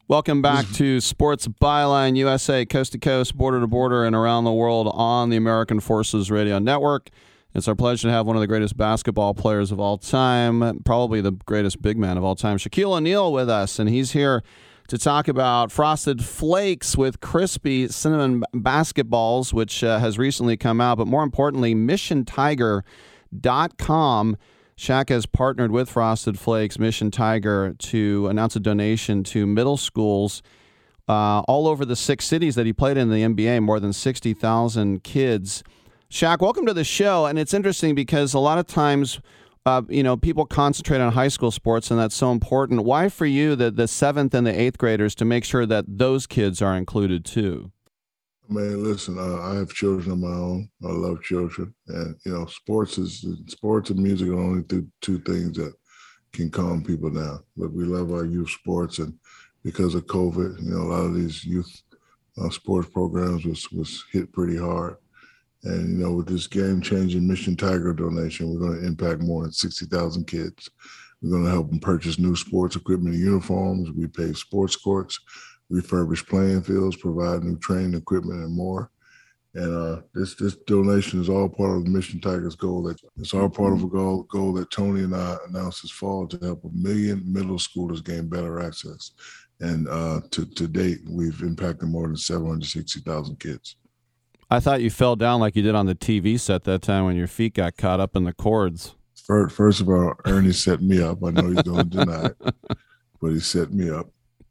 Welcome back to Sports Byline USA, coast to coast, border to border, and around the world on the American Forces Radio Network. It's our pleasure to have one of the greatest basketball players of all time, probably the greatest big man of all time, Shaquille O'Neal, with us, and he's here to talk about Frosted Flakes with crispy cinnamon basketballs, which has recently come out, but more importantly, MissionTiger.com. Shaq has partnered with Frosted Flakes, Mission Tiger, to announce a donation to middle schools all over the 6 cities that he played in the NBA, more than 60,000 kids. Shaq, welcome to the show. And it's interesting because a lot of times, people concentrate on high school sports, and that's so important. Why for you the 7th and the 8th graders to make sure that those kids are included too? Man, listen, I have children of my own. I love children. And, sports and music are only two things that can calm people down. But we love our youth sports. And because of COVID, a lot of these youth sports programs was hit pretty hard. And, with this game-changing Mission Tiger donation, we're going to impact more than 60,000 kids. We're going to help them purchase new sports equipment and uniforms. We pave sports courts, refurbish playing fields, provide new training equipment, and more. And this donation is all part of the Mission Tigers goal. It's all part of a goal that Tony and I announced this fall to help 1 million middle schoolers gain better access. And to date, we've impacted more than 760,000 kids. I thought you fell down like you did on the TV set that time when your feet got caught up in the cords. First of all, Ernie set me up. I know he's going to deny it, but he set me up.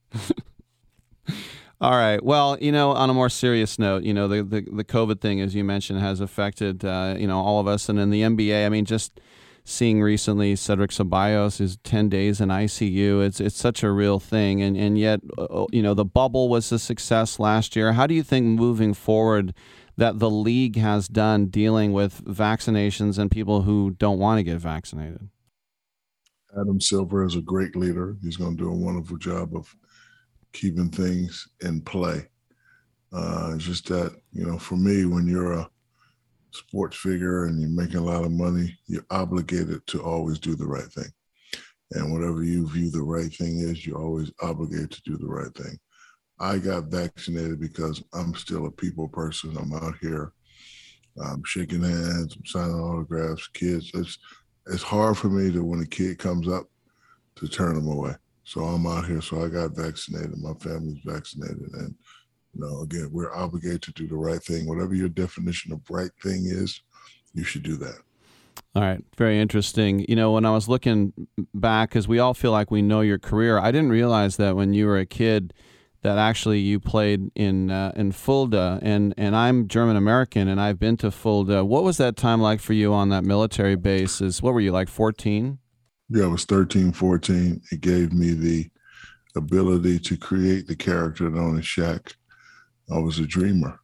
All right. Well, on a more serious note, the COVID thing, as you mentioned, has affected, all of us. And in the NBA, just seeing recently Cedric Ceballos is 10 days in ICU. It's such a real thing. And yet, the bubble was a success last year. How do you think moving forward that the league has done dealing with vaccinations and people who don't want to get vaccinated? Adam Silver is a great leader. He's going to do a wonderful job of keeping things in play. It's just that, for me, when you're a sports figure and you're making a lot of money, you're obligated to always do the right thing. And whatever you view the right thing is, you're always obligated to do the right thing. I got vaccinated because I'm still a people person. I'm out here, I'm shaking hands, I'm signing autographs, kids. It's hard for me to, when a kid comes up, to turn them away. So I'm out here. So I got vaccinated. My family's vaccinated. And, again, we're obligated to do the right thing. Whatever your definition of right thing is, you should do that. All right. Very interesting. When I was looking back, because we all feel like we know your career, I didn't realize that when you were a kid that actually you played in Fulda. And I'm German-American, and I've been to Fulda. What was that time like for you on that military base? What were you, like 14? Yeah, I was 13, 14. It gave me the ability to create the character known as Shaq. I was a dreamer.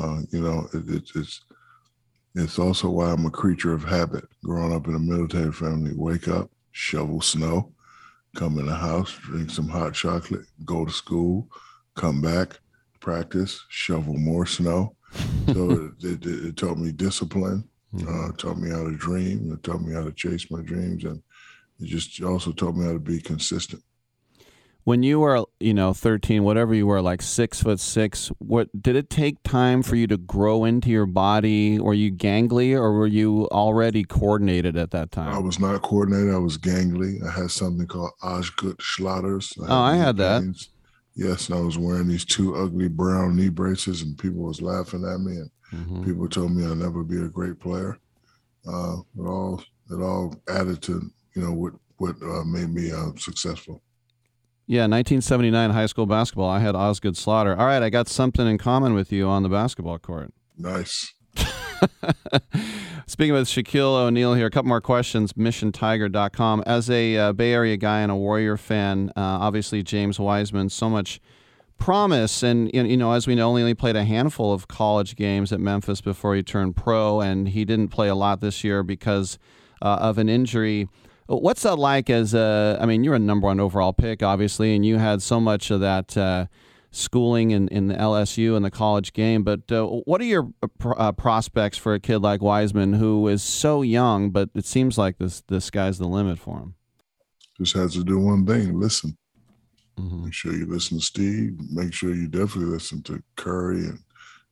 It's also why I'm a creature of habit. Growing up in a military family, wake up, shovel snow, come in the house, drink some hot chocolate, go to school, come back, practice, shovel more snow. So it taught me discipline, taught me how to dream, it taught me how to chase my dreams, and it just also taught me how to be consistent. When you were, 13, whatever you were, like 6'6", what did it take time for you to grow into your body? Were you gangly, or were you already coordinated at that time? I was not coordinated. I was gangly. I had something called Osgood Schlotters. I had that. Yes, and I was wearing these 2 ugly brown knee braces, and people was laughing at me, and people told me I'd never be a great player. It all added to what made me successful. Yeah, 1979 high school basketball. I had Osgood Slaughter. All right, I got something in common with you on the basketball court. Nice. Speaking with Shaquille O'Neal here, a couple more questions. MissionTiger.com. As a Bay Area guy and a Warrior fan, obviously James Wiseman, so much promise. And, as we know, only played a handful of college games at Memphis before he turned pro, and he didn't play a lot this year because of an injury. What's that like you're a number 1 overall pick, obviously, and you had so much of that schooling in the LSU and the college game. But what are your prospects for a kid like Wiseman, who is so young, but it seems like the sky's the limit for him? Just has to do one thing, listen. Make sure you listen to Steve. Make sure you definitely listen to Curry and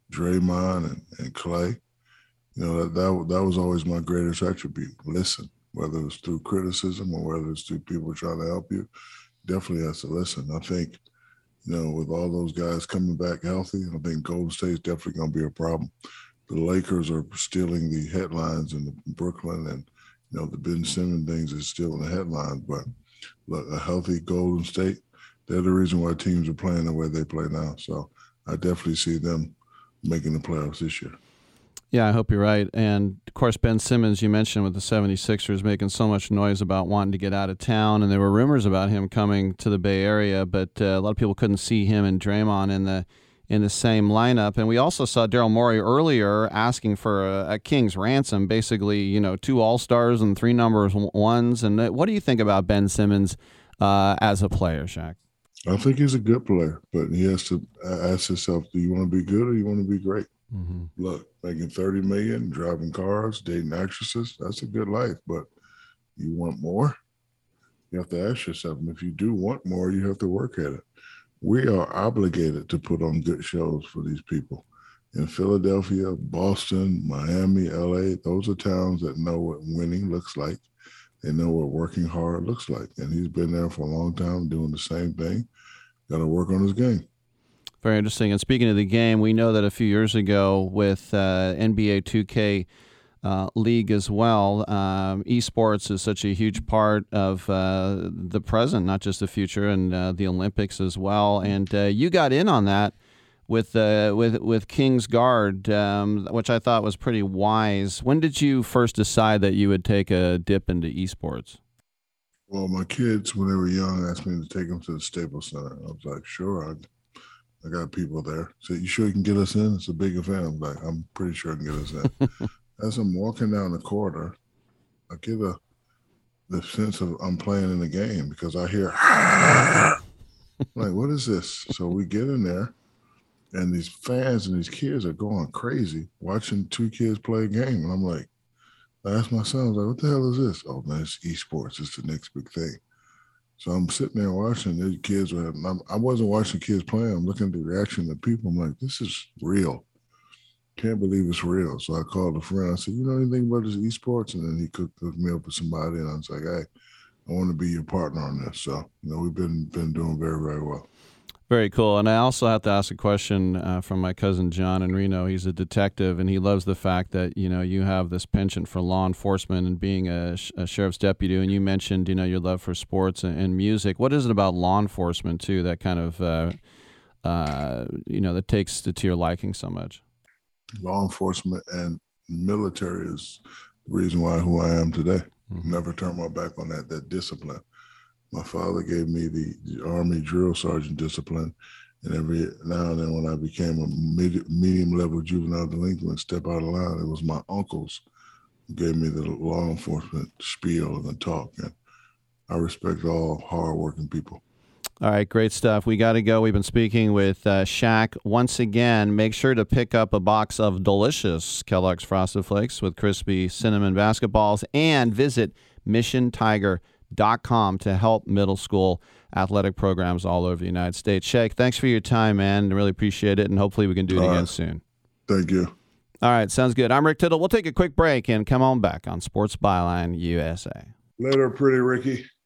Draymond and Clay. You know, that was always my greatest attribute. Listen, whether it's through criticism or whether it's through people trying to help you, definitely has to listen. I think, you know, with all those guys coming back healthy, I think Golden State's definitely going to be a problem. The Lakers are stealing the headlines in Brooklyn, and, you know, the Ben Simmons things is still in the headlines. But look, a healthy Golden State, they're the reason why teams are playing the way they play now. So I definitely see them making the playoffs this year. Yeah, I hope you're right. And, of course, Ben Simmons, you mentioned with the 76ers making so much noise about wanting to get out of town, and there were rumors about him coming to the Bay Area, but a lot of people couldn't see him and Draymond in the same lineup. And we also saw Daryl Morey earlier asking for a king's ransom, basically, you know, 2 All-Stars and 3 number ones. And what do you think about Ben Simmons as a player, Shaq? I think he's a good player, but he has to ask himself, do you want to be good or do you want to be great? Mm-hmm. Look, making $30 million, driving cars, dating actresses, that's a good life, but you want more? You have to ask yourself, and if you do want more, you have to work at it. We are obligated to put on good shows for these people. In Philadelphia, Boston, Miami, LA, those are towns that know what winning looks like. They know what working hard looks like. And he's been there for a long time doing the same thing. Got to work on his game. Very interesting. And speaking of the game, we know that a few years ago with NBA 2K League as well, esports is such a huge part of the present, not just the future, and the Olympics as well. And you got in on that with Kings Guard, which I thought was pretty wise. When did you first decide that you would take a dip into esports? Well, my kids, when they were young, asked me to take them to the Staples Center. I was like, sure, I got people there. So you sure you can get us in? It's a big event. I'm like, I'm pretty sure I can get us in. As I'm walking down the corridor, I get the sense of I'm playing in the game because I hear, like, what is this? So we get in there, and these fans and these kids are going crazy watching 2 kids play a game. And I'm like, I asked my son, I was like, what the hell is this? Oh, man, it's esports. It's the next big thing. So I'm sitting there watching. These kids were. I wasn't watching kids playing. I'm looking at the reaction of people. I'm like, this is real. Can't believe it's real. So I called a friend. I said, you know anything about this esports? And then he hooked me up with somebody. And I was like, hey, I want to be your partner on this. So, you know, we've been doing very, very well. Very cool. And I also have to ask a question from my cousin John in Reno. He's a detective, and he loves the fact that, you know, you have this penchant for law enforcement and being a sheriff's deputy. And you mentioned, you know, your love for sports and music. What is it about law enforcement, too, that kind of, you know, that takes to your liking so much? Law enforcement and military is the reason why who I am today. Mm-hmm. Never turn my back on that discipline. My father gave me the Army drill sergeant discipline, and every now and then when I became a medium-level juvenile delinquent, step out of line, it was my uncles who gave me the law enforcement spiel and the talk, and I respect all hard-working people. All right, great stuff. We got to go. We've been speaking with Shaq. Once again, make sure to pick up a box of delicious Kellogg's Frosted Flakes with crispy cinnamon basketballs and visit MissionTiger.com to help middle school athletic programs all over the United States. Shaq, thanks for your time, man. I really appreciate it, and hopefully we can do it again soon. Thank you. All right, sounds good. I'm Rick Tittle. We'll take a quick break and come on back on Sports Byline USA. Later, pretty Ricky.